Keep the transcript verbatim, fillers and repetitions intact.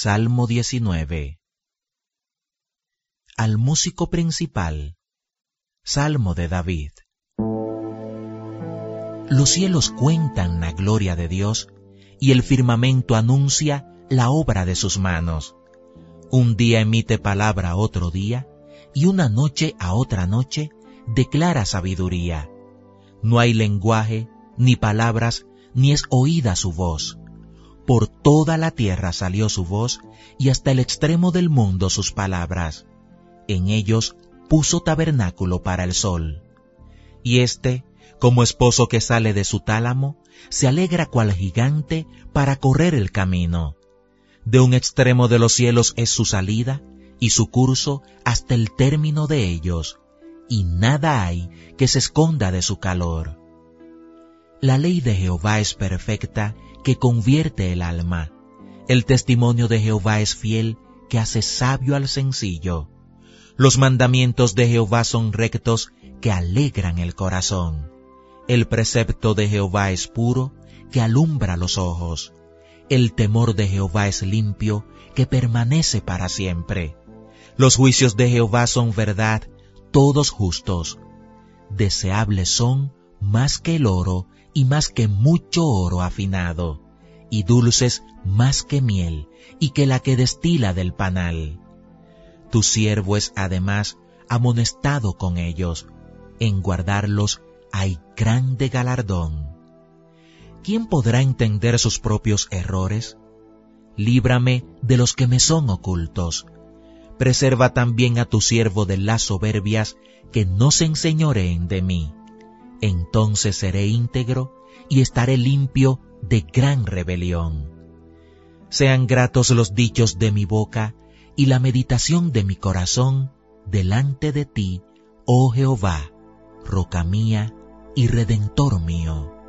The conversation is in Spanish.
Salmo diecinueve. Al músico principal. Salmo de David. Los cielos cuentan la gloria de Dios, y el firmamento anuncia la obra de sus manos. Un día emite palabra a otro día, y una noche a otra noche declara sabiduría. No hay lenguaje, ni palabras, ni es oída su voz. Por toda la tierra salió su voz, y hasta el extremo del mundo sus palabras. En ellos puso tabernáculo para el sol. Y éste, como esposo que sale de su tálamo, se alegra cual gigante para correr el camino. De un extremo de los cielos es su salida, y su curso hasta el término de ellos, y nada hay que se esconda de su calor. La ley de Jehová es perfecta, que convierte el alma. El testimonio de Jehová es fiel, que hace sabio al sencillo. Los mandamientos de Jehová son rectos, que alegran el corazón. El precepto de Jehová es puro, que alumbra los ojos. El temor de Jehová es limpio, que permanece para siempre. Los juicios de Jehová son verdad, todos justos. Deseables son más que el oro, y más que mucho oro afinado, y dulces más que miel, y que la que destila del panal. Tu siervo es además amonestado con ellos, en guardarlos hay grande galardón. ¿Quién podrá entender sus propios errores? Líbrame de los que me son ocultos. Preserva también a tu siervo de las soberbias, que no se enseñoreen de mí. Entonces seré íntegro y estaré limpio de gran rebelión. Sean gratos los dichos de mi boca y la meditación de mi corazón delante de ti, oh Jehová, roca mía y redentor mío.